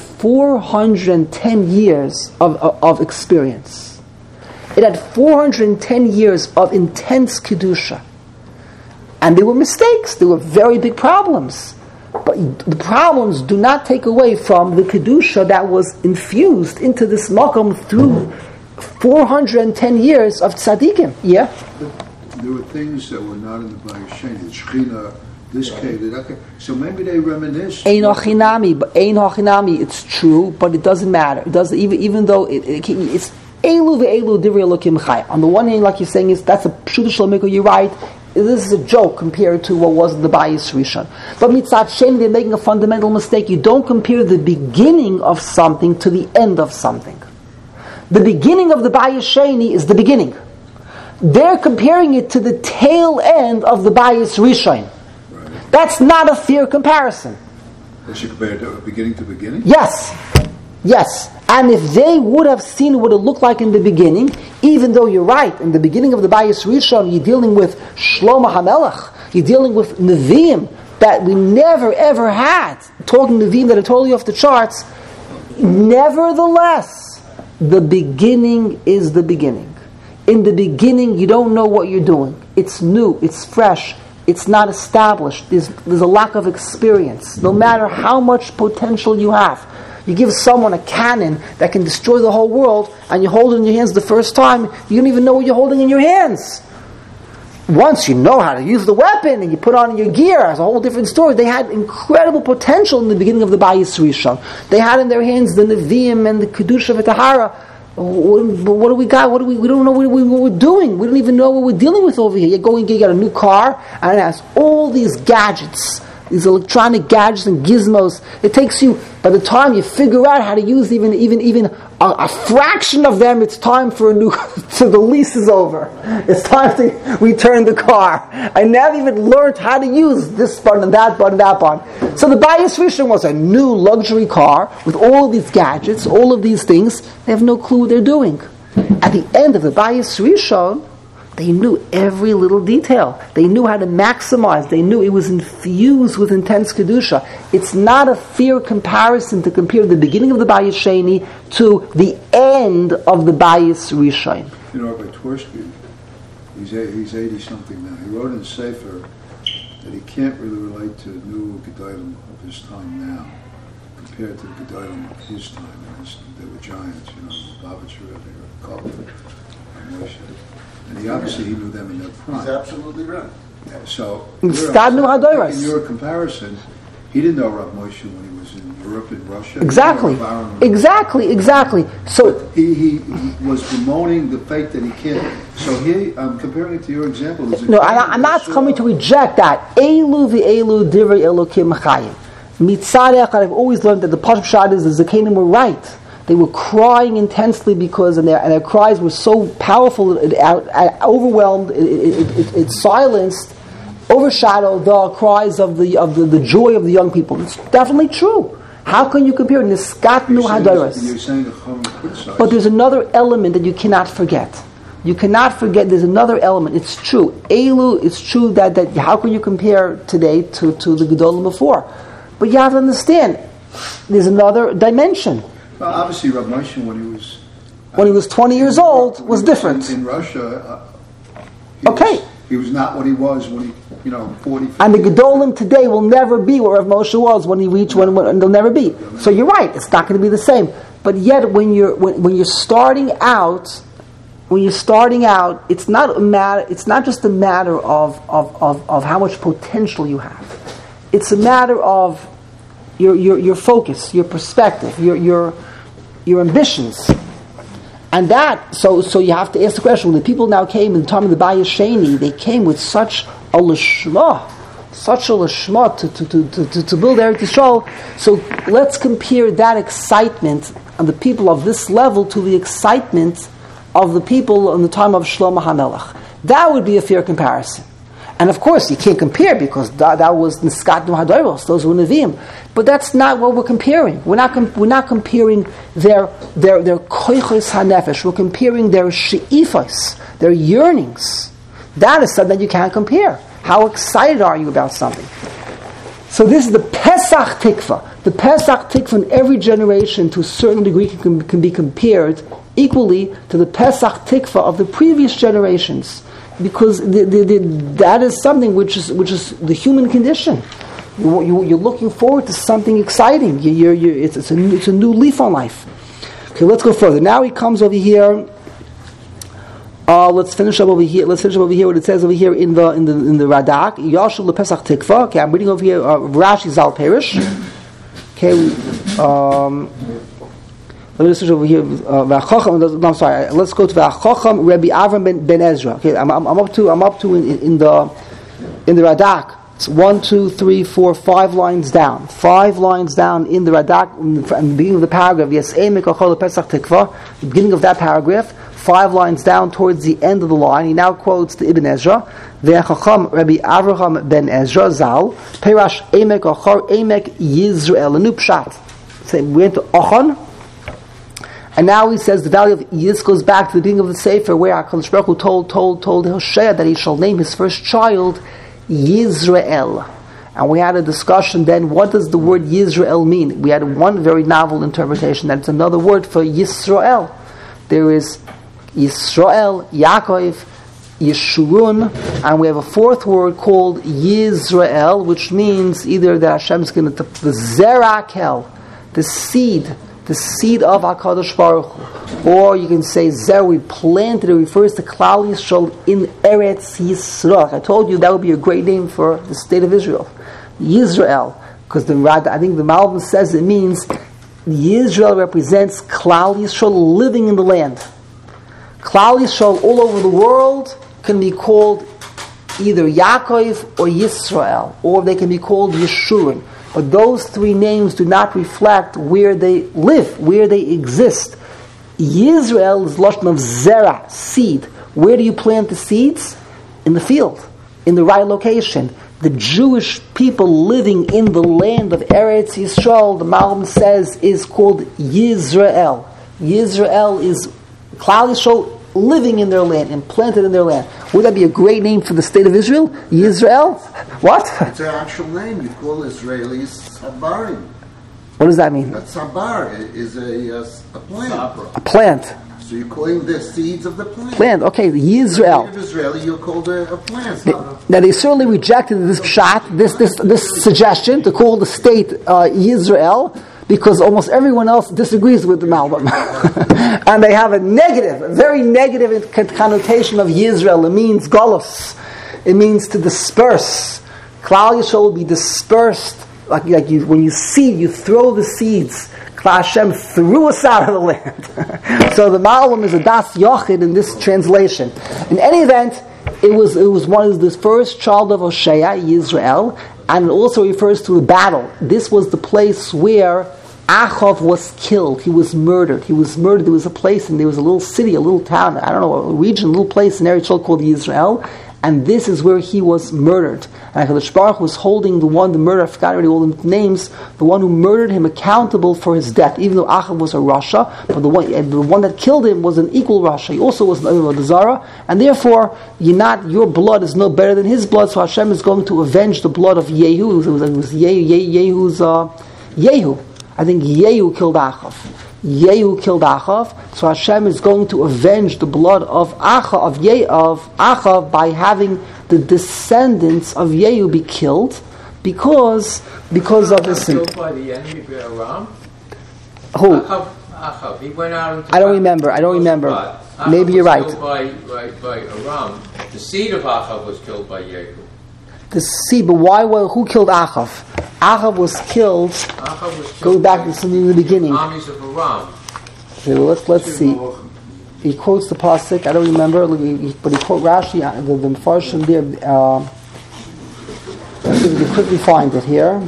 410 years of experience. It had 410 years of intense Kedusha. And there were mistakes, there were very big problems. But the problems do not take away from the Kedusha that was infused into this Makom through 410 years of Tzaddikim. Yeah? There were things that were not in the Bayis Sheni, the Shechina, this cave, that cave. So maybe they reminisce. Ein hachinami, it's true, but it doesn't matter. It doesn't, even though it's Elu ve'elu divrei Elokim chai. On the one hand, like you're saying, that's a Pshuta Shlomiko, you're right. This is a joke compared to what was the Bayis Rishon. But mitzat Sheni, they're making a fundamental mistake. You don't compare the beginning of something to the end of something. The beginning of the Bayis Sheni is the beginning. They're comparing it to the tail end of the Bayis Rishon. Right. That's not a fair comparison. They should compare it beginning to beginning? Yes. And if they would have seen what it looked like in the beginning, even though you're right, in the beginning of the Bayis Rishon, you're dealing with Shlomo HaMelech, you're dealing with Nevi'im that we never ever had, talking Nevi'im that are totally off the charts. Nevertheless, the beginning is the beginning. In the beginning, you don't know what you're doing. It's new, it's fresh, it's not established, there's a lack of experience. No matter how much potential you have, you give someone a cannon that can destroy the whole world, and you hold it in your hands the first time, you don't even know what you're holding in your hands. Once you know how to use the weapon, and you put on your gear, it's a whole different story. They had incredible potential in the beginning of the Bayis Rishon. They had in their hands the Nevi'im and the Kedusha v'Tahara. What do we got? We don't know what we're doing. We don't even know what we're dealing with over here. You get a new car, and it has all these gadgets, these electronic gadgets and gizmos. It takes you, by the time you figure out how to use even a fraction of them, it's time for a new, so the lease is over. It's time to return the car. I never even learned how to use this button and that button, that button. So the Bayis Rishon was a new luxury car with all of these gadgets, all of these things. They have no clue what they're doing. At the end of the Bayis Rishon, They knew every little detail. They knew how to maximize. They knew it was infused with intense Kedusha. It's not a fair comparison to compare the beginning of the Bayis Sheni to the end of the Bayis Rishon. You know, Rabbi Twersky, he's 80-something now. He wrote in Sefer that he can't really relate to new Gedolim of his time now compared to the Gedolim of his time. They were giants, Lubavitcher, Koppel, and Moshe. And he knew them in their prime. He's absolutely right. Yeah, so, in your comparison, he didn't know Rav Moshe when he was in Europe and Russia. Exactly. So but he was bemoaning the fact that he can't. So here, I'm comparing it to your example. No, I'm not coming to reject that. Elu v'elu divrei Elokim chayim. Mitzad echad, I've always learned that the Pashup Shad is the Zakanim were right. They were crying intensely because, and their cries were so powerful, it overwhelmed, it silenced, overshadowed the cries of the joy of the young people. It's definitely true. How can you compare Niskatnu Hadaras? But there's another element that you cannot forget. You cannot forget. There's another element. It's true. Elu. It's true that how can you compare today to the Gedolim before? But you have to understand. There's another dimension. Well, obviously, Rav Moshe, when he was 20 years old, was different. In Russia, he was not what he was when he, 40. And the Gedolim today will never be what Rav Moshe was when he reached when they'll never be. So you're right; it's not going to be the same. But yet, when you're starting out, it's not a matter. It's not just a matter of how much potential you have. It's a matter of your focus, your perspective, your ambitions. And that, so you have to ask the question, when the people now came in the time of the Bayis Sheni, they came with such a lishma to build Eretz Yisrael. So let's compare that excitement of the people of this level to the excitement of the people in the time of Shlomo HaMelech. That would be a fair comparison. And of course, you can't compare because that was Niskatnu Hadoros; those were Nevi'im. But that's not what we're comparing. We're not comparing their koichos hanefesh. We're comparing their she'ifos, their yearnings. That is something that you can't compare. How excited are you about something? So this is the Pesach Tikva. The Pesach Tikva in every generation, to a certain degree, can be compared equally to the Pesach Tikva of the previous generations. Because that is something which is the human condition. You're looking forward to something exciting. It's a new leaf on life. Okay, let's go further. Now he comes over here. Let's finish up over here. What it says over here in the Radak. Yashuv lePesach Tikva. Okay, I'm reading over here. Rashi Zal Perish. Okay. Let me switch over here. I'm sorry. Let's go to V'achacham Rabbi Avram ben Ezra. Okay, I'm up to in the Radak. It's 1, 2, 3, 4, 5 lines down. 5 lines down in the Radak, in the beginning of the paragraph. Yes, Emek Achol Pesach Tikva. The beginning of that paragraph. 5 lines down towards the end of the line. He now quotes the Ibn Ezra. V'achacham Rabbi Avraham ben Ezra Zal. Perash Emek Achor Emek Yisrael. A new pshat. So we went to Ochon. And now he says the value of Yis goes back to the beginning of the Sefer, where HaKadosh Baruch Hu told Hosea that he shall name his first child Yisrael. And we had a discussion then, what does the word Yisrael mean? We had one very novel interpretation, that it's another word for Yisrael. There is Yisrael, Yaakov, Yeshurun, and we have a fourth word called Yisrael, which means either that Hashem is going to, the Zerakel, the seed of HaKadosh Baruch Hu. Or you can say Zer, we planted, it refers to Klal Yisrael in Eretz Yisrael. I told you that would be a great name for the state of Israel. Yisrael. Because I think the Malbim says it means Yisrael represents Klal Yisrael living in the land. Klal Yisrael all over the world can be called either Yaakov or Yisrael, or they can be called Yeshurun. But those 3 names do not reflect where they live, where they exist. Yisrael is lashon of zera, seed. Where do you plant the seeds? In the field, in the right location. The Jewish people living in the land of Eretz Yisrael, the Malbim says, is called Yisrael. Yisrael is Klal Yisrael living in their land, implanted in their land. Would that be a great name for the state of Israel? Yisrael? What? It's an actual name. You call Israelis Sabarim. What does that mean? That Sabar is a plant. A plant. So you're calling the seeds of the plant. Plant, okay, The Yisrael. native Israeli, you're called a plant. Now they certainly rejected this pshat, this suggestion to call the state Yisrael, because almost everyone else disagrees with the Malbim. And they have a very negative connotation of Yisrael. It means galus. It means to disperse. Klal Yisrael will be dispersed. Like you, when you seed, you throw the seeds. Klal Hashem threw us out of the land. So the Malbim is a das yochid in this translation. In any event, it was the first child of Hosea, Yisrael, and it also refers to a battle. This was the place where Achav was killed. He was murdered. There was a place, and there was a little city, a little town, I don't know, a region, a little place in Eretz Yisrael called Yisrael, and this is where he was murdered. And HaKadosh Baruch Hu was holding the murderer, I forgot already all the names, the one who murdered him accountable for his death, even though Achav was a Rasha, but the one that killed him was an equal Rasha. He also was an Avodah, and therefore, your blood is no better than his blood, so Hashem is going to avenge the blood of Yehu. It was Yehu's Yehu. I think Yehu killed Achav. So Hashem is going to avenge the blood of Achav by having the descendants of Yehu be killed because of this sin. Killed by the enemy by Aram? Who? Achav. He went out into I don't remember. Maybe you're right. Killed by Aram. The seed of Achav was killed by Yehu. The seed, but who killed Achav? Achav was killed. Go back to something in the beginning. Armies of Aram. Okay, well, let's see. He quotes the pasuk. I don't remember, but he quotes Rashi. The Mefarshim there. Let's see if we can quickly find it here.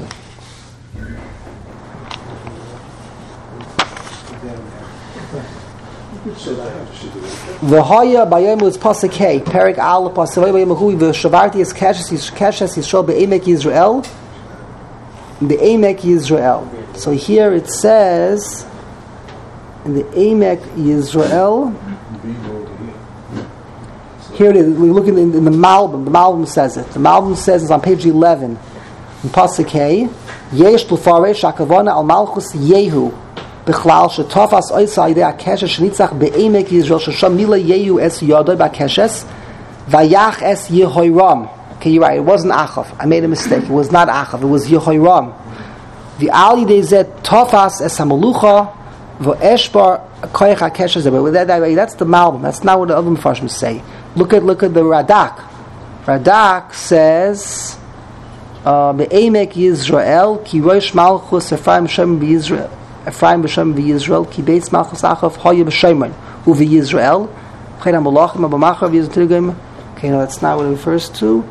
V'haya bayom was pasuk Hey, Perik Al pasuk bayom hui v'shavarti es keshes Yisrael be'emek Yisrael. Be'emek Yisrael. So here it says in the Emek Yisrael. Here it is. We look in the Malbim. The Malbim says it. The Malbim says it's on page 11 in pasuk Hey. Yesh l'faresh hakavana al malchus Yehu. Bichlal shetofas oisa idei akeshes shnitzach be'emek Yisrael shesham mila Yehu es yodoi ba'keshes vayach es Yehoram. Okay, you're right. It wasn't Achav. I made a mistake. It was not Achav. It was Yehoram. The ali dezet tofas es hamalucha v'eshbar koyach hakeshes. That's the Malbim. That's not what the other Mefarshim say. Look at the Radak. Radak says be'emek Yisrael ki rosh malchus Ephraim Shem b'Yisrael. Ephraim b'Shem v'Yisrael ki beitz malchus Achav hoya b'Shemron u'v'Yisrael. Okay, no, that's not what it refers to.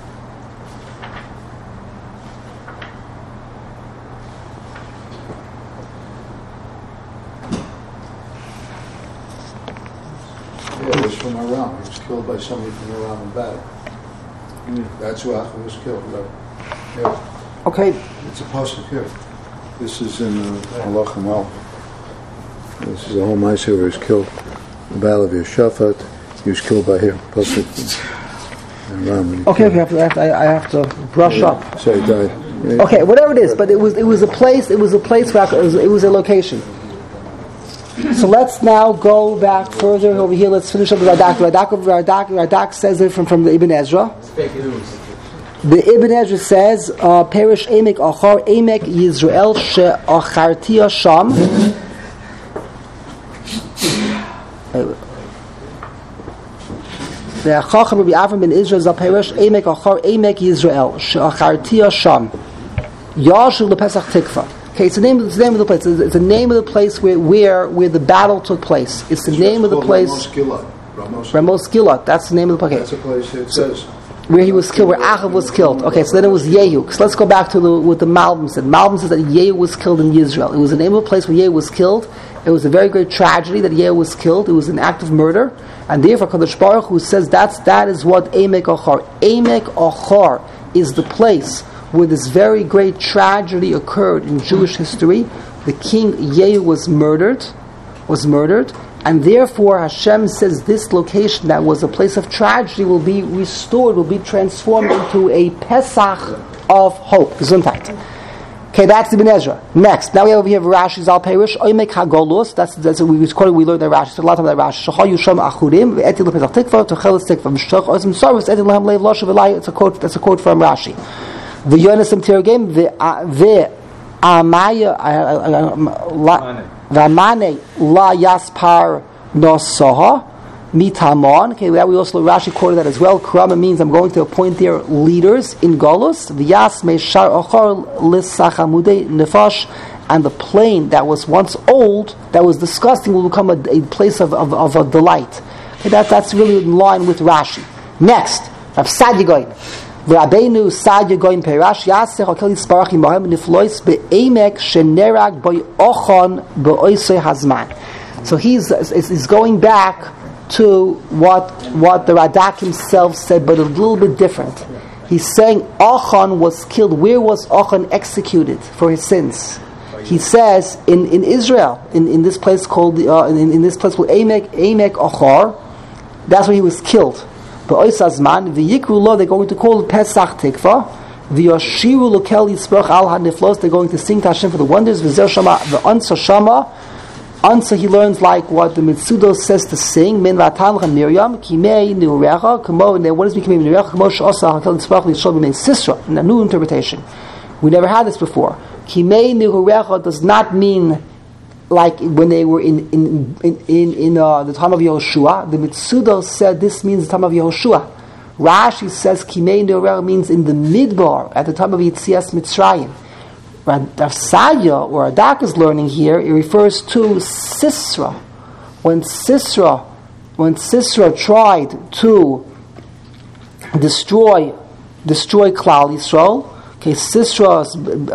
Yeah, it was from Aram. He was killed by somebody from Aram in battle. That's who Achav was killed. Right? Yeah. Okay. It's a pasuk here. This is in Halach Mal. This is a whole Ma'aseh where he was killed. The battle of Yeshafat. He was killed by here. Pasuk. Okay, I have to brush up. So he died. Yeah. Okay, whatever it is, but it was a place. It was a place where it was a location. So let's now go back further over here. Let's finish up the Radak. Radak says it from the Ibn Ezra. The Ibn Ezra says, "Perish emek achar emek Yisrael she'achartia sham." The Chacham Rabbi Avram ben Israel Zaperish emek achar emek Yisrael she'achartia sham. Yashul lePesach Tikva. Okay, it's the name of the place. It's the name of the place where the battle took place. It's the name of the place. Ramos Gilad. That's the name of the place. That's a place it says. Where he was killed, where Achav was killed. Okay, so then it was Yehu. So let's go back to what the Malbim said. Malbim says that Yehu was killed in Yisrael. It was the name of a place where Yehu was killed. It was a very great tragedy that Yehu was killed. It was an act of murder. And therefore, Kadosh Baruch Hu says that is what Emek Achar. Emek Achar is the place where this very great tragedy occurred in Jewish history. The king Yehu was murdered, And therefore Hashem says this location that was a place of tragedy will be restored, will be transformed into a Pesach of hope. Gesundheit. Okay, that's the Ibn Ezra. Next, now we have Rashi's Al Perish, Oimek HaGolus, that's what we learned that Rashi, so a lot of that Rashi, Shachal Yusham Achurim, Ve'eti L'Pesach Tikva, Techelis Tikva, Mishach Ozim Sarvis, Eti L'Hem Leiv Loshav Elai, that's a quote from Rashi. V'yonesim Tirgim, V'amane La Yaspar Nosoha, Mitamon. Okay, that we also Rashi quoted that as well. Karama means I'm going to appoint their leaders in Golus. V'yas meishar ochor l'sachamude nefash, and the plain that was once old, that was disgusting, will become a place of a delight. Okay, that's really in line with Rashi. Next, Rav Sadia Goin. V'Rabbeinu Sadia Goin Perash Yasech Hakel Yisparach Imahem Niflois be'emek shenerag by ochon be'oisei hazman. So he's going back to what the Radak himself said, but a little bit different. He's saying Achan was killed. Where was Achan executed for his sins? He says in Israel, in this place called in this place called Emek Achar. That's where he was killed. But Oisazman v'yikru lo, they're going to call it Pesach Tikva. V'yoshiru lokel yisparach al haniflos, they're going to sing to Hashem for the wonders. V'zer shama v'ansa shama. Answer he learns like what the Mitsudo says to sing. Min v'atam Miriam kimei nurecha kamo. And what does it mean nurecha kamo she'osa hakel yisparach l'yishol b'mei Sisra? In a new interpretation, we never had this before. Kimei nurecha does not mean like when they were in the time of Yehoshua. The Mitsudo said this means the time of Yehoshua. Rashi says kimei nurecha means in the midbar at the time of Yitzias Mitzrayim. Rav Sadia or Radak is learning here, it refers to Sisra. When Sisra tried to destroy Klal Yisrael, okay, Sisra's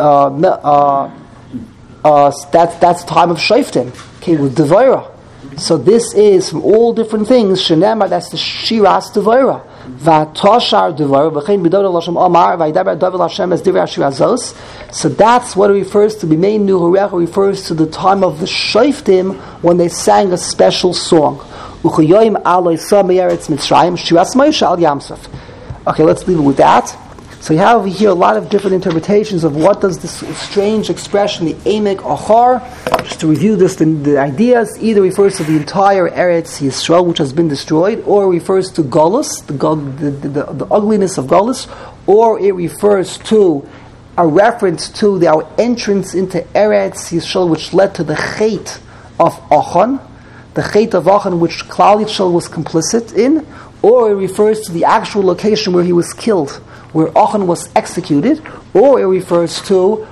that's the time of Shoftim, okay, with Devorah. So this is from all different things. Shenemar, that's the Shiras Devorah. V'atoshar Devorah v'chein b'dod Hashem Omar v'yidaber David Hashem as Divrei Shirazos. So that's what it refers to. B'mei Nuhurecha refers to the time of the Shoftim when they sang a special song. Uchayoyim aloi sa me'eretz Mitzrayim Shiras Moshe al Yamsuf. Okay, let's leave it with that. So you have over here a lot of different interpretations of what does this strange expression, the Emek Achar, just to review this, the ideas, either refers to the entire Eretz Yisrael, which has been destroyed, or refers to Golus, the ugliness of Golus, or it refers to a reference to our entrance into Eretz Yisrael, which led to the Chet of Achan, the Chet of Achan, which Klal Yisrael was complicit in, or it refers to the actual location where he was killed, where Achan was executed, or it refers to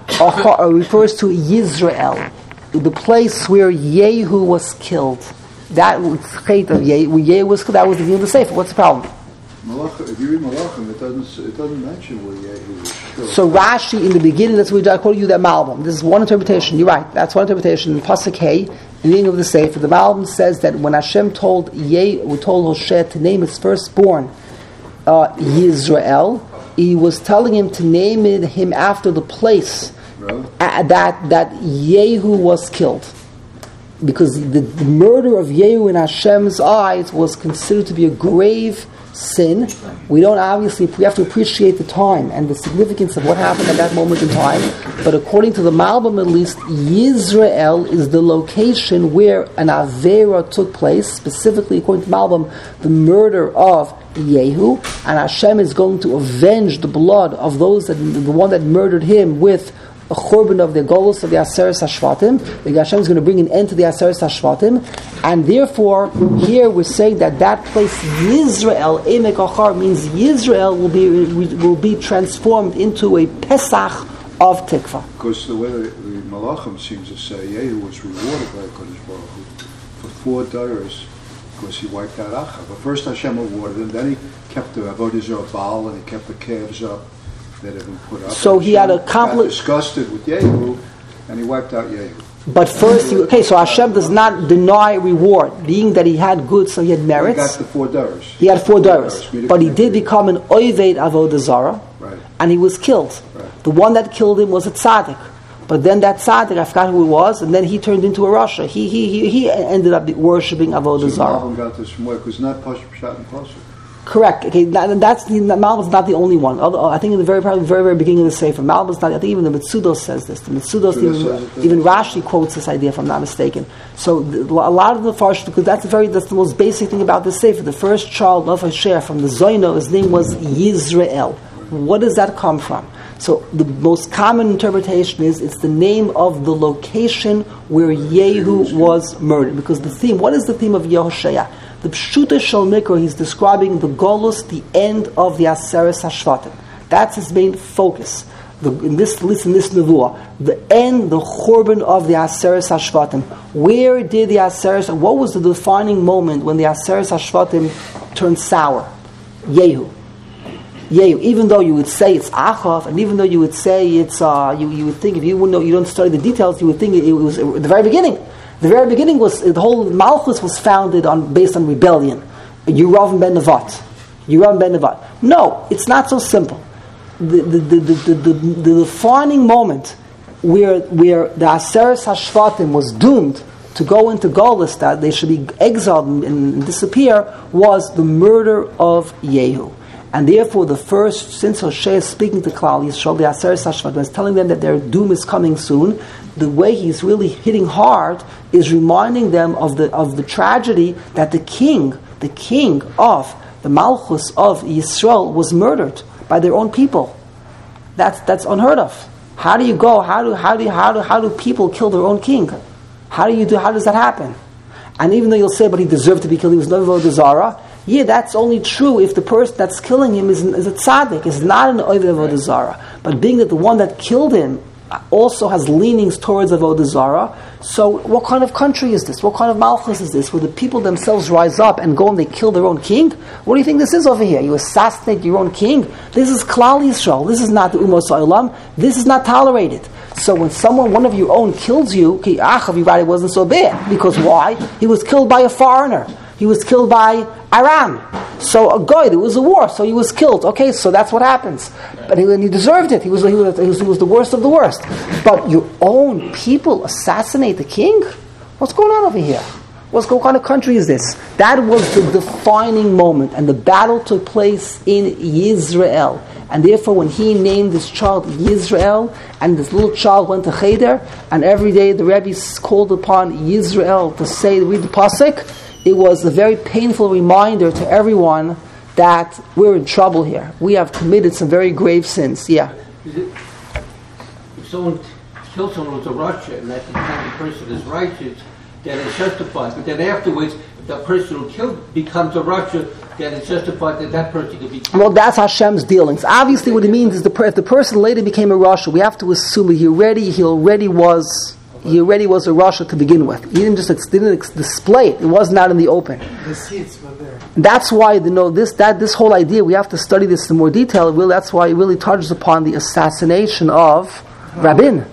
Yisrael, the place where Yehu was killed. That was Chet of Yehu. When Yehu was killed, that was the view of the Sefer. What's the problem? If you read Malachim, it doesn't mention where Yehu was killed. So Rashi, in the beginning, that's where I quoted you that Malbim. This is one interpretation. You're right. That's one interpretation. In Pasuk Hey, the beginning of the Sefer, the Malbim says that when Hashem told Hoshea to name his firstborn Yisrael, he was telling him to name him after the place that Yehu was killed. Because the murder of Yehu in Hashem's eyes was considered to be a grave sin. We have to appreciate the time and the significance of what happened at that moment in time. But according to the Malbim, at least, Yisrael is the location where an Avera took place, specifically according to Malbim, the murder of Yehu, and Hashem is going to avenge the blood of those the one that murdered him with a churban of the golus of the Aseres Hashvatim. Hashem is going to bring an end to the Aseres Hashvatim, and therefore here we're saying that place Yisrael, Emek Achar, means Yisrael will be transformed into a Pesach of Tikva. Because the way the Malachim seems to say, Yehu was rewarded by Kodesh Baruch Hu for 4 days. Because he wiped out Achab. But first Hashem rewarded him, then he kept the Avodah Zarah Baal, and he kept the calves up that had been put up. So he had accomplished. Disgusted with Yehu, and he wiped out Yehu. But first, so Hashem does not deny reward, being that he had good, so he had merits. He got the 4 days. He had 4 days, but he did become an Oived Avodah Zarah, and he was killed. Right. The one that killed him was a tzaddik. But then that tzaddik, I forgot who it was, and then he turned into a Rasha. He ended up worshipping Avodah Zarah. Malbim got this from where? Because not Pasuk Pshat and Pasuk. Correct. Okay, Malbim's not the only one. I think in the very beginning of the Sefer, Malbim's not. I think even the Mitzudos says this. The Mitzudos, even Rashi quotes this idea, if I'm not mistaken. So a lot of the Farsh, because that's the most basic thing about the Sefer. The first child of Hashem from the Zoino, his name was Yisrael. What does that come from? So the most common interpretation is it's the name of the location where Yehu was murdered. Because the theme, what is the theme of Yehoshaya? The Pshuta Shel Mikra, he's describing the Golus, the end of the Aseres HaShvatim. That's his main focus. In this Nevuah, the end, the Churban of the Aseres HaShvatim. Where did the Aseres, what was the defining moment when the Aseres HaShvatim turned sour? Yehu. Even though you would say it's Achav, and even though you would say it's, you would think, if you wouldn't know, you don't study the details, you would think it was at the very beginning. The very beginning was, the whole Malchus was founded based on rebellion. Yeravam ben Nevat. No, it's not so simple. The defining moment where the Aseres HaShvatim was doomed to go into Golus, that they should be exiled and disappear, was the murder of Yehu. And therefore, the first, since Hoshea is speaking to Klal Yisrael, the Aseres HaShvatim, is telling them that their doom is coming soon, the way he's really hitting hard is reminding them of the tragedy that the king of the Malchus of Yisrael was murdered by their own people. That's unheard of. How do you go? How do people kill their own king? How does that happen? And even though you'll say, but he deserved to be killed, he was no Avodah Zarah. Yeah, that's only true if the person that's killing him is a tzaddik, is not an Avodah Zarah. But being that the one that killed him also has leanings towards Avodah Zarah, so what kind of country is this? What kind of Malchus is this? Where the people themselves rise up and go and they kill their own king? What do you think this is over here? You assassinate your own king? This is Klal Yisrael. This is not the Umos Ha'olam. This is not tolerated. So when one of your own kills you, Achav wasn't so bad. Because why? He was killed by a foreigner. He was killed by Aram. So a guy, there was a war, so he was killed. Okay, so that's what happens. But he deserved it. He was the worst of the worst. But your own people assassinate the king? What's going on over here? What kind of country is this? That was the defining moment, and the battle took place in Yisrael. And therefore, when he named this child Yisrael, and this little child went to Cheder, and every day the Rebbe called upon Yisrael to read the pasuk, it was a very painful reminder to everyone that we're in trouble here. We have committed some very grave sins. Yeah. If someone kills someone with a Russia, and that the person is righteous, then it's justified. But then afterwards, if that person who killed becomes a Russia, then it's justified that person could be killed. Well, that's Hashem's dealings. Obviously, what it means is if the person later became a Russia, we have to assume that he already was a Rasha to begin with. He didn't display it. It wasn't out in the open. The seeds were there. That's why this whole idea, we have to study this in more detail. That's why it really touches upon the assassination of Rabin.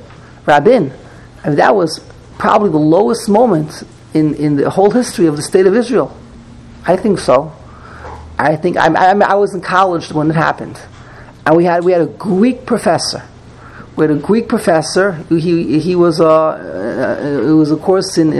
And that was probably the lowest moment in the whole history of the state of Israel. I think so. I was in college when it happened, and we had a Greek professor. We had a Greek professor. He was it was a course in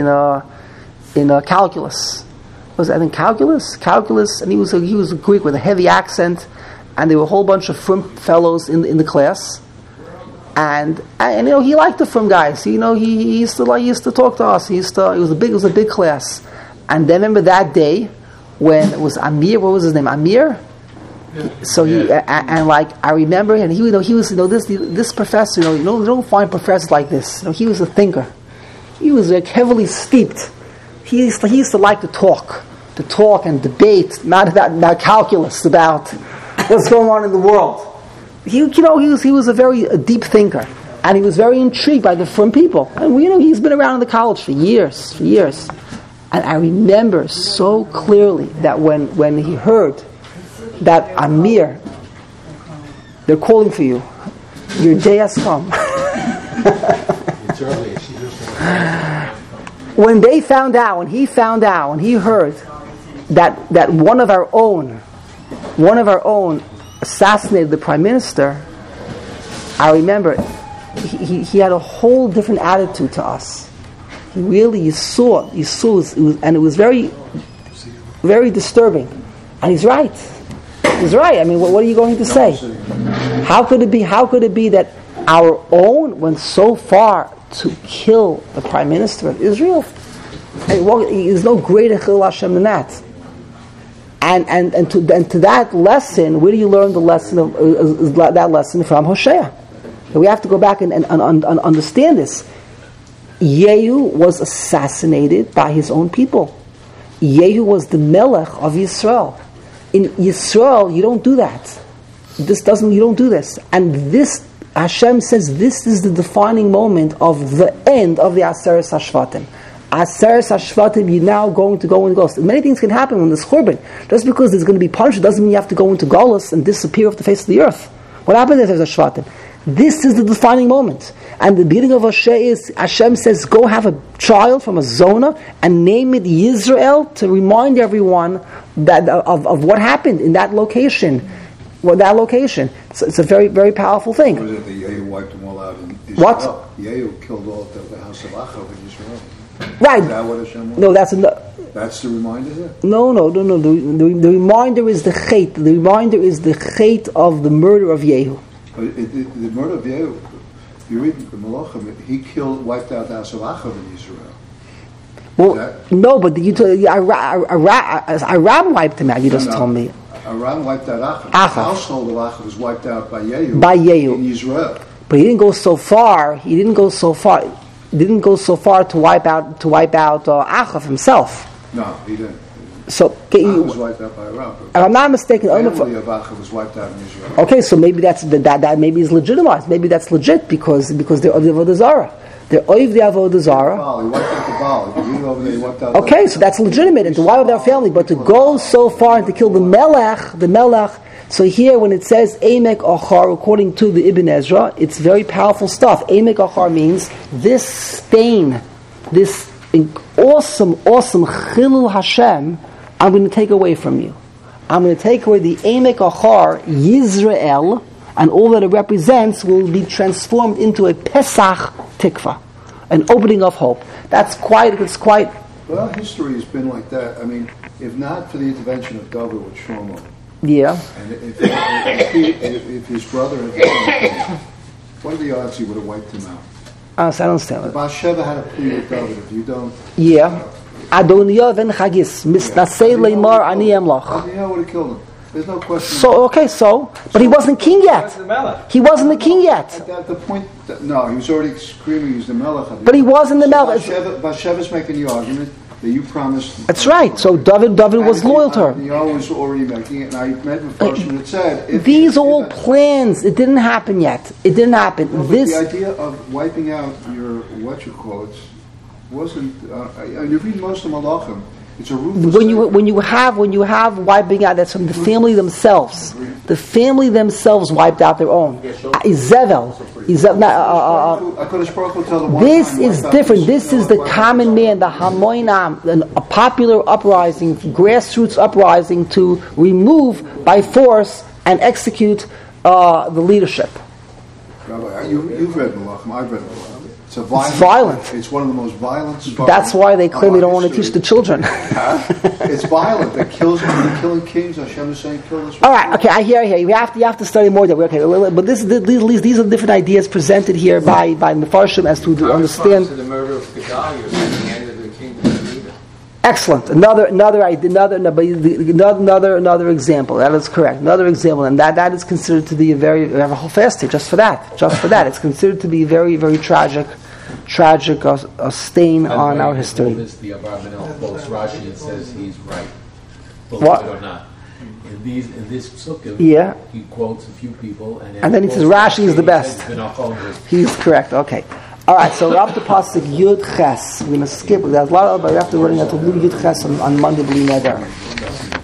calculus. Was I think calculus, and he was a Greek with a heavy accent, and there were a whole bunch of frum fellows in the class, and he liked the frum guys. He used to talk to us. It was a big class, and then remember that day when it was Amir. What was his name? Amir. So I remember, and he was this professor. You don't find professors like this. He was a thinker. He was heavily steeped. He used to like to talk and debate, not about calculus, about what's going on in the world. He was a very deep thinker, and he was very intrigued by the frum people. And he's been around in the college for years. And I remember so clearly that when he heard that Amir, they're calling for you. Your day has come. When he found out, when he heard that one of our own assassinated the prime minister, I remember he had a whole different attitude to us. You saw, and it was very, very disturbing. And he's right. He's right. I mean, what are you going to say? How could it be that our own went so far to kill the Prime Minister of Israel? There's no greater Chil Hashem than that. And to that lesson, where do you learn the lesson of that lesson from Hosea? We have to go back and understand this. Yehu was assassinated by his own people. Yehu was the Melech of Yisrael. In Yisrael, you don't do that. You don't do this. And this, Hashem says, this is the defining moment of the end of the Aseres HaShvatim. Aseres HaShvatim, you're now going to go into Golus. Many things can happen when there's Churban. Just because there's going to be punishment doesn't mean you have to go into Golus and disappear off the face of the earth. What happened if there's a Shvatim? This is the defining moment. And the beginning of Hosea is, Hashem says, go have a child from a zona and name it Yisrael to remind everyone that of what happened in that location. So it's a very, very powerful thing. Or is it that Yehu wiped them all out in Israel? What? Yehu killed all of the house of Achav in Israel. Right. Is that what Hashem was? No, that's the reminder there? No. The reminder is the chait. The reminder is the chait of the murder of Yehu. The murder of Yehu, you read the Malachim, he wiped out the house of Achav in Israel. Well, no, but Aram wiped him out. You just told me. Aram wiped out Achav. The household of Achav was wiped out by Yehu. In Israel. But he didn't go so far. He didn't go so far to wipe out Achav himself. No, he didn't. So Achav was wiped out by Aram. If I'm not mistaken, the family of Achav was wiped out in Israel. Okay, so maybe that maybe is legitimized. Maybe that's legit because they're of the Avodah Zarah. They're of the Avodah Zarah. He wiped out the Baal. He wiped out okay, so that's legitimate, and to wipe out their family, but to go so far and to kill the Melech. So here, when it says Emek Achar, according to the Ibn Ezra, it's very powerful stuff. Emek Achar means this stain, this awesome Chilul Hashem, I'm going to take away from you. I'm going to take away the Emek Achar, Yisrael, and all that it represents will be transformed into a Pesach Tikva, an opening of hope. It's quite. Well, history has been like that. I mean, if not for the intervention of David with Shlomo, yeah, and if his brother had done, what are the odds he would have wiped him out? I don't understand it. Bathsheba had a plea with David. If you don't, yeah, Adoniya ben Chagis, misnasei leimar ani emlach. Adoniya would have killed him. There's no question. But he wasn't king yet. He wasn't the king yet. At the point, no, he was already screaming he's the Melech. But he wasn't the Melech. Bathsheba's making the argument that you promised. That's right. So David was loyal to her. Adoniya was already making it, and I met with first when it said. These are all plans. It didn't happen yet. It didn't happen. No, the idea of wiping out your wasn't. You read most of Malachim. It's a ruthless when you have wiping out, that's from the family themselves. The family themselves wiped out their own. Izebel. This is different. This is the common man, the Hamoinam, a popular uprising, grassroots uprising to remove by force and execute the leadership. Rabbi, you've read Malachim. I've read Malachim. It's violent. It's one of the most violent. That's why they claim they don't want to teach the children. It's violent. They're killing kings. Hashem is saying, kill this. All right. Okay. I hear. You have to study more. Okay. But these are different ideas presented here by Mefarshim as to understand. The murder of Gedaliah at the end of the kingdom of Judah. Excellent. Another example. That is correct. Another example, and that is considered to be we have a whole fast here just for that. It's considered to be very, very tragic a stain on our history. The Abarbanel quotes Rashi and says he's right. What? Or not. In this psukim, he quotes a few people, and then he says Rashi is the best. He's correct. Okay. All right, so we're up to pasuk Yud Ches. We're going to skip. There's a lot of, but we have to learn how to do Yud Ches on Monday.